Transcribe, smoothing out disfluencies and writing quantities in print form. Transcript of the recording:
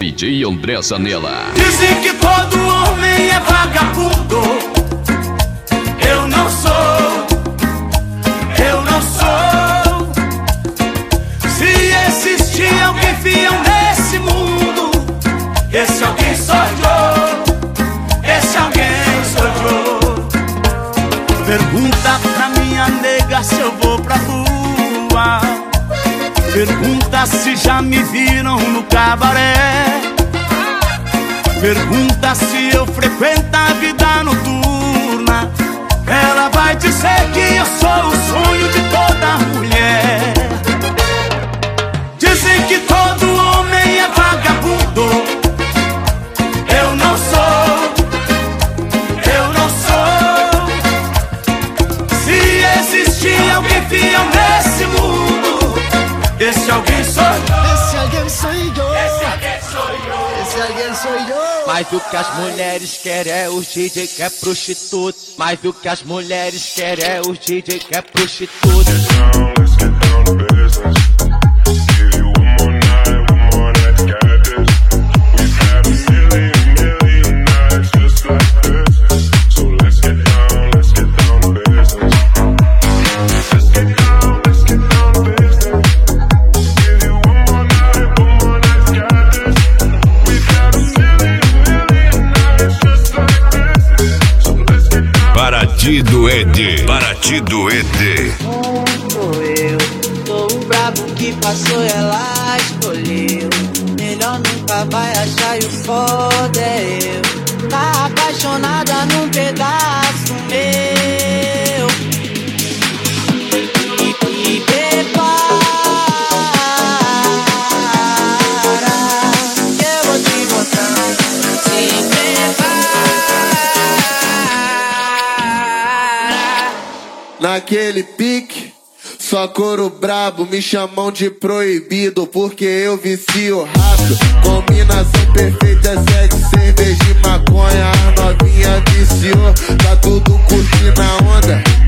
DJ André Zanella. Dizem que todo homem é vagabundo. Eu não sou, eu não sou. Se existir alguém fiel nesse mundo, esse alguém sou eu, esse alguém sou eu. Pergunta pra minha nega se eu vou pra rua. Pergunta se já me viram no cabaré. Pergunta se eu frequento a vida noturna. Ela vai dizer que eu sou o sonho de toda mulher. Dizem que todo homem é vagabundo. Eu não sou, eu não sou. Se existir alguém fiel nesse mundo, esse alguém sou eu. Esse alguém sou eu. Esse alguém sou eu. Esse alguém sou eu. Mais do que as mulheres querem é os DJ que é prostituto. Mais do que as mulheres querem é os DJ que é prostituto. Let's get down to business. Give you one more night to get this. We've had a million nights just like this. So let's get down to business. Let's get down to business. Give you one more night to get this. We've had a million nights just like this. So let's get down. Paraty do Ed. Paraty do Ed. Sou eu, sou o brabo que passou e ela escolheu. Melhor nunca vai achar e o foda é eu. Tá apaixonada num pedaço meu. E prepara, que eu vou te botar. Se prepara. Naquele pique, só couro brabo, me chamam de proibido porque eu vicio rápido. Combinação perfeita, sexo, cerveja e maconha. A novinha viciou, tá tudo curtindo a onda.